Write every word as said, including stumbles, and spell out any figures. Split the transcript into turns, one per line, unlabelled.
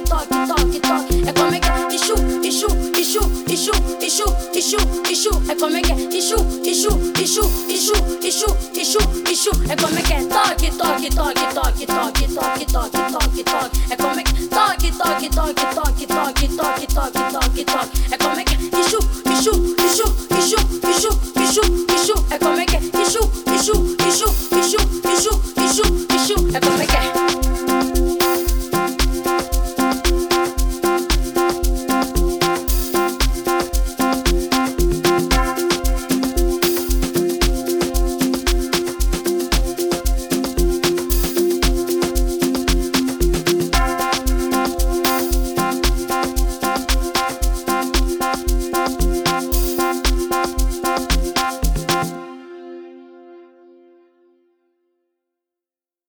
toque, toque, toque. É como é que é? Ichu, ichu, ichu, ichu, ichu, ichu, ichu. É como é que é? Ichu, ichu, ichu, ichu, ichu, ichu, ichu. É como é que é? Toque, toque, toque, toque, toque, toque, toque, toque, toque. É como é que é? Toque, toque, toque, toque, toque, toque, toque, toque, toque. É como é que é? Ichu, ichu.